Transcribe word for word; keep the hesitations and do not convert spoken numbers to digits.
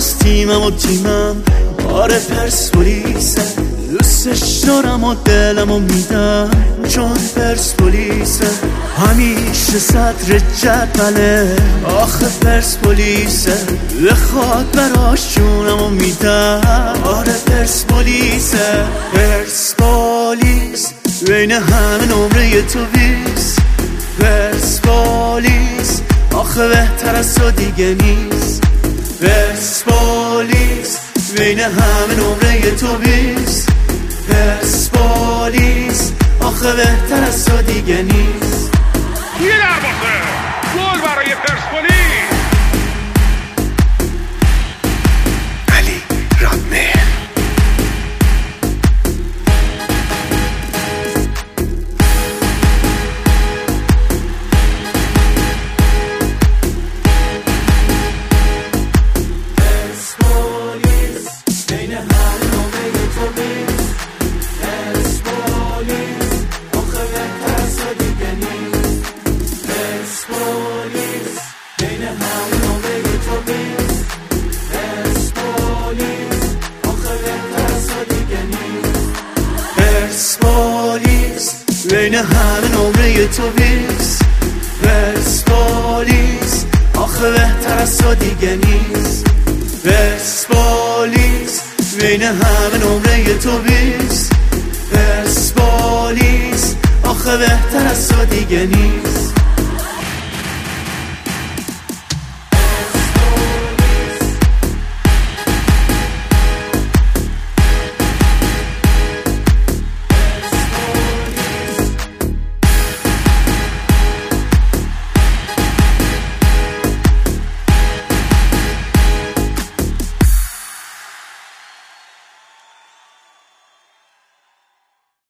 هنوز تیمم و تیمم آره پرسپولیسه، دوستش دارم و دلم و میدم چون پرسپولیسه، همیشه صدر جدوله آخه پرسپولیسه، بخواد براش جونم و میدم آره پرسپولیسه. پرسپولیس بین همه نمره تو بیست، پرسپولیس آخه بهتر از تو دیگه نیست، پرسپولیس بین همه نمره تو بیست، پرسپولیس آخه بهتر از تو دیگه نیست. یه دروازه گل برای پرسپولیس. علی رادمه پرسپولیس بین همه نمره تو بیست، پرسپولیس آخه بهتر از تو دیگه نیست، پرسپولیس بین همه نمره تو بیست، پرسپولیس آخه بهتر از تو دیگه نیست.